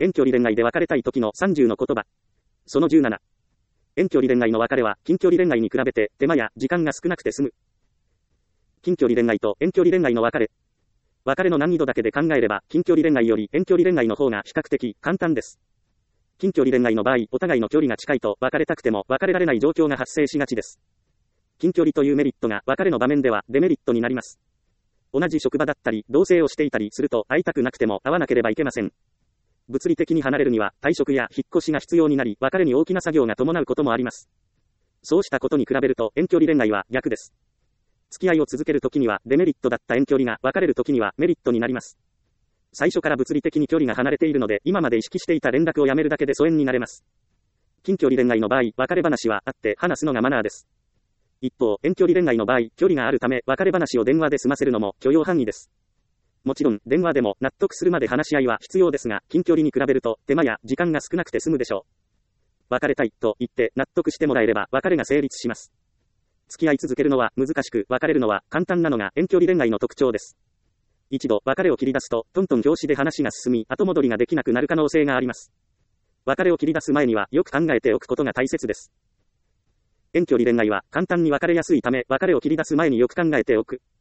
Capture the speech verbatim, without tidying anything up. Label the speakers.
Speaker 1: 遠距離恋愛で別れたい時のさんじゅうの言葉。そのじゅうなな。遠距離恋愛の別れは近距離恋愛に比べて手間や時間が少なくて済む。近距離恋愛と遠距離恋愛の別れ。別れの難易度だけで考えれば近距離恋愛より遠距離恋愛の方が比較的簡単です。近距離恋愛の場合、お互いの距離が近いと別れたくても別れられない状況が発生しがちです。近距離というメリットが別れの場面ではデメリットになります。同じ職場だったり同棲をしていたりすると会いたくなくても会わなければいけません。物理的に離れるには退職や引っ越しが必要になり、別れに大きな作業が伴うこともあります。そうしたことに比べると遠距離恋愛は逆です。付き合いを続けるときにはデメリットだった遠距離が別れるときにはメリットになります。最初から物理的に距離が離れているので、今まで意識していた連絡をやめるだけで疎遠になれます。近距離恋愛の場合、別れ話はあって話すのがマナーです。一方、遠距離恋愛の場合、距離があるため別れ話を電話で済ませるのも許容範囲です。もちろん、電話でも納得するまで話し合いは必要ですが、近距離に比べると手間や時間が少なくて済むでしょう。別れたいと言って納得してもらえれば別れが成立します。付き合い続けるのは難しく、別れるのは簡単なのが遠距離恋愛の特徴です。一度別れを切り出すと、トントン拍子で話が進み、後戻りができなくなる可能性があります。別れを切り出す前にはよく考えておくことが大切です。遠距離恋愛は簡単に別れやすいため、別れを切り出す前によく考えておく。